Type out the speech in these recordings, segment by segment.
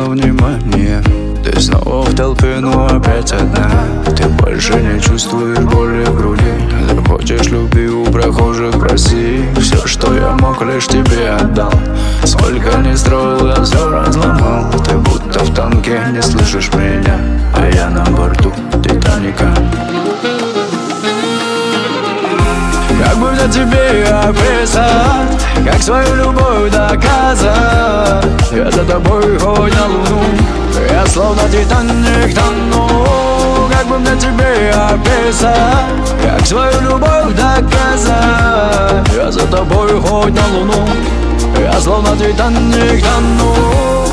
хватало внимания. Ты снова в толпе, но опять одна. Ты больше не чувствуешь боли в груди. Ты хочешь любви у прохожих, проси. Все, что я мог, лишь тебе отдал. Сколько не строил, я все разломал. Ты будто в танке, не слышишь меня, а я на борту Титаника. Как бы мне тебе описать, как свою любовь доказать? Я за тобой хоть на луну, я словно Титаник тону. Как бы мне тебе описать, как свою любовь доказать? Я за тобой хоть на луну, я словно Титаник тону.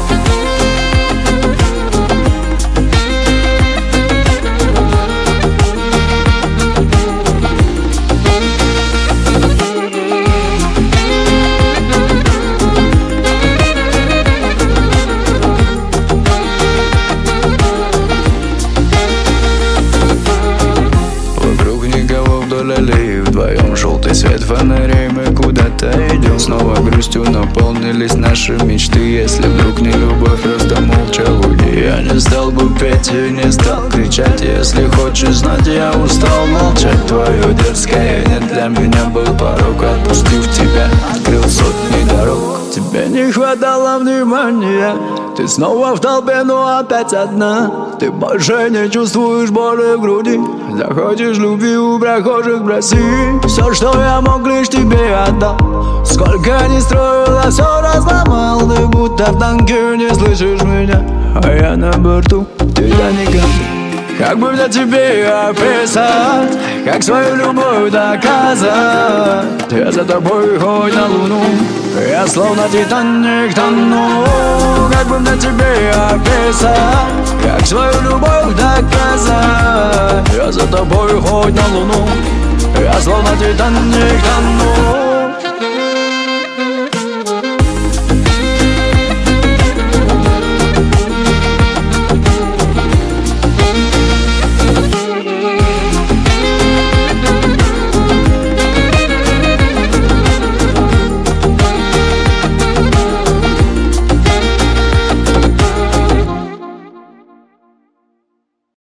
Вдвоем желтый свет фонарей, мы куда-то идем. Снова грустью наполнились наши мечты. Если вдруг не любовь, просто молча уйди. Я не стал бы петь и не стал кричать. Если хочешь знать, я устал молчать. Твое дерзкое не для меня был порог. Отпустив тебя, открыл сотни дорог. Тебе не хватало внимания. Ты снова в толпе, но опять одна. Ты больше не чувствуешь боли в груди. Захочешь любви у прохожих, проси. Все, что я мог, лишь тебе отдал. Сколько не строил, я все разломал. Ты будто в танке, не слышишь меня, а я на борту Титаника. Как бы мне тебе описать, как свою любовь доказать? Я за тобой хоть на луну, я словно Титаник тону. Как бы мне тебе описать, как свою любовь доказать? Я за тобой хоть на луну, я словно Титаник тону.